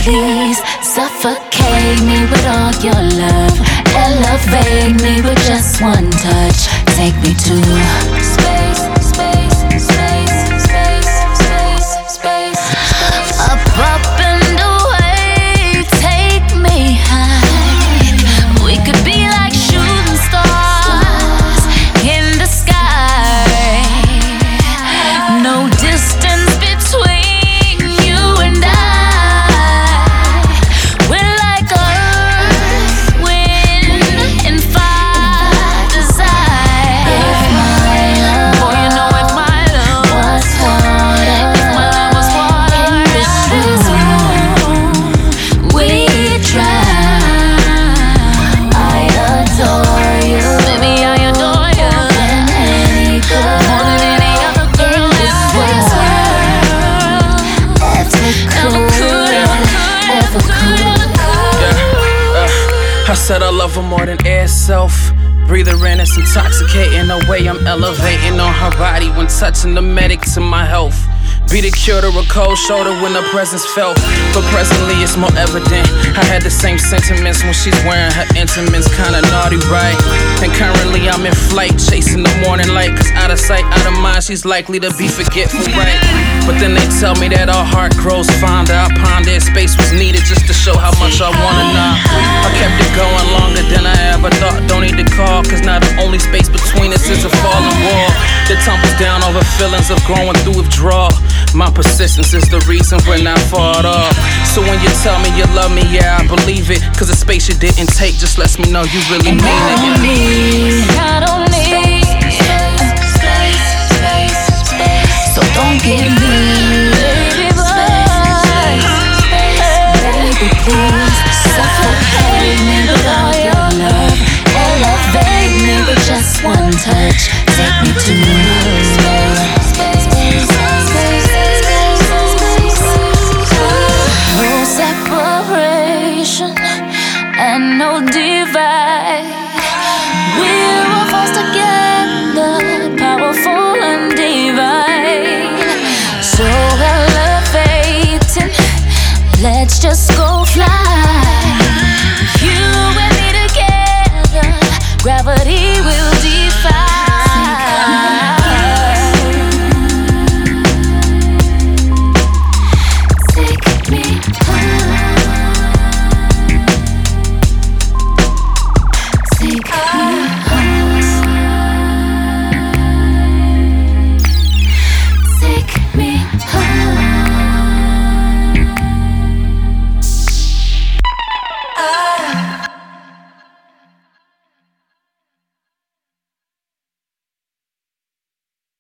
please suffocate me with all your love. Elevate me with just one touch. Take me to space, space, space, space, space, space. Up and away, take me high. We could be like shooting stars in the sky. No distance between you and I. We're like earth, wind, and fire desire. Boy, you know if my love was water, if my love was water in this room, we'd drown. I adore you, baby, I adore you more than any other girl in this world. I said I love her more than air itself. Breathe her in, it's intoxicating the way I'm elevating on her body when touching the medic to my health. Be the cure to a cold shoulder when her presence felt, but presently it's more evident. I had the same sentiments when she's wearing her intimates, kinda naughty, right? And currently I'm in flight, chasing the morning light, cause out of sight, out of mind, she's likely to be forgetful, right? But then they tell me that our heart grows fonder. I pondered space was needed just to show how much I wanna know. I kept it going longer than I ever thought. Don't need to call, cause now the only space between us is a falling wall that tumbles down over feelings of growing through withdrawal. My persistence is the reason we're not far off. So when you tell me you love me, yeah, I believe it. Cause the space you didn't take just lets me know you really mean it. I don't need so don't give me, baby boy. Baby, please suffocate me with all your love. Elevate me with just one touch. Take me to space, space, space, space, space. No separation and no divide. We're all forced together, powerful and divine. So elevating, let's just go.